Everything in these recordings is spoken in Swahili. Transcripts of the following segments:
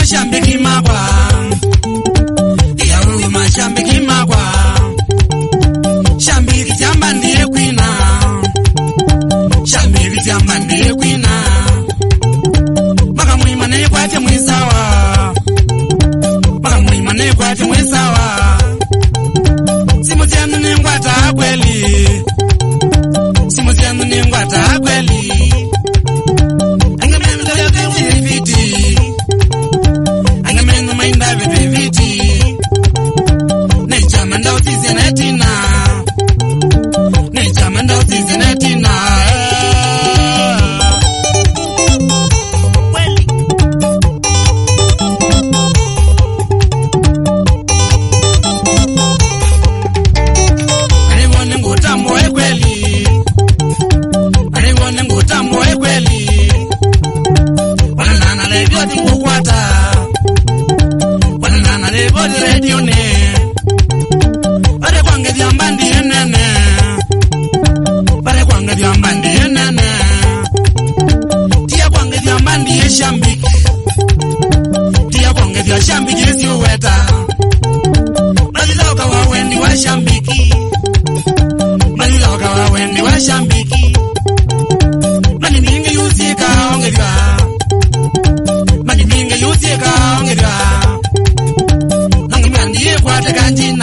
mashambiki magwa ya mashambiki magwa shambiki jamba ndiye kwina shambiki jamba ndiye kwina makamwima ne kwate mwisawa makamwima ne kwate mwisawa simutenu ne ngwata kweli simutenu ne ngwata kweli angamenu ya viti angamenu mainda viti ne chamanda utize netina ne chamanda utize netina shambiki siweta maliloka wawendi wa shambiki maliloka wawendi wa shambiki mani mingi yusika ongelwa mani mingi yusika ongelwa nangimandiye kwate kanjina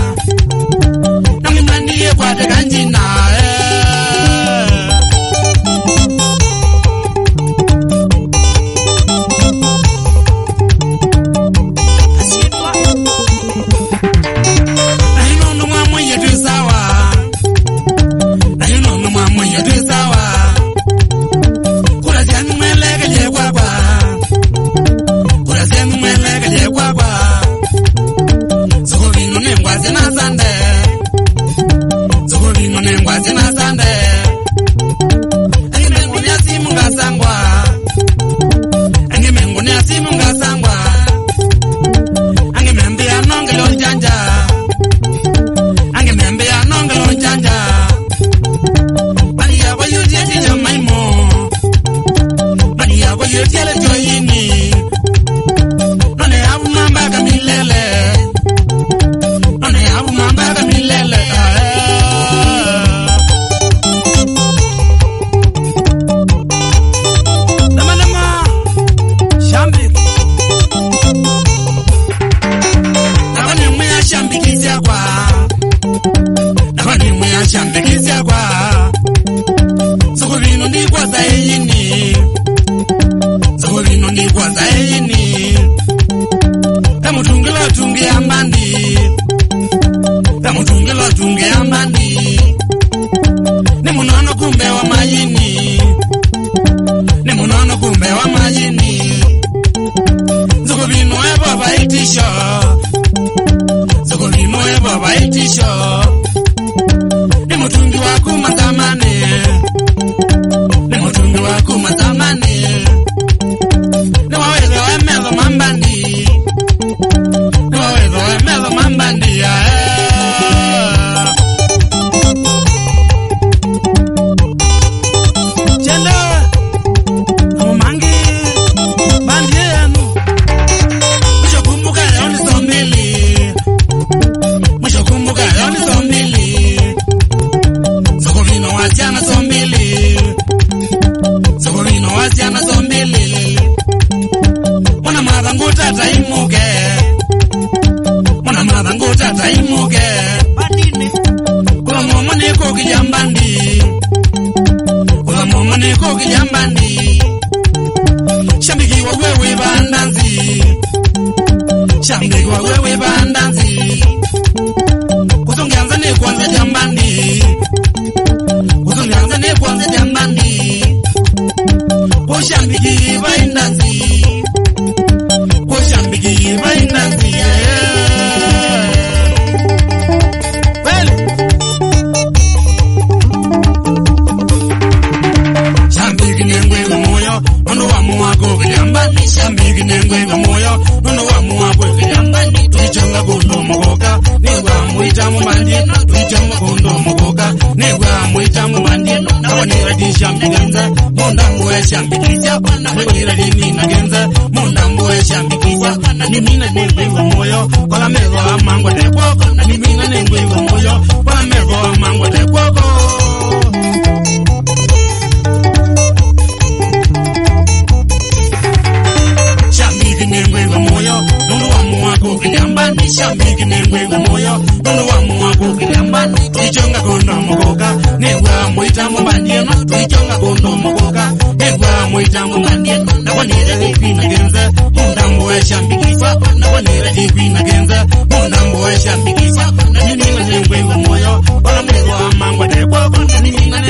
nangimandiye kwate kanjina Shambiki moyo kola mezo amango de kwoko na niminga nengwe moyo kola mezo amango de kwoko shambiki nengwe moyo nunu wa mwako kiliambani shambiki nengwe moyo nunu wa mwako kiliambani tuichonga kondo mokoka nengwa moita mbandieno tuichonga kondo mokoka nengwa moita mbandieno na kwanire kwina genza mundambo wa shambikisa na kwanire kwina genza mundambo wa shambikisa na nini nengwe moyo wala mwezo amangwa de kwako na nini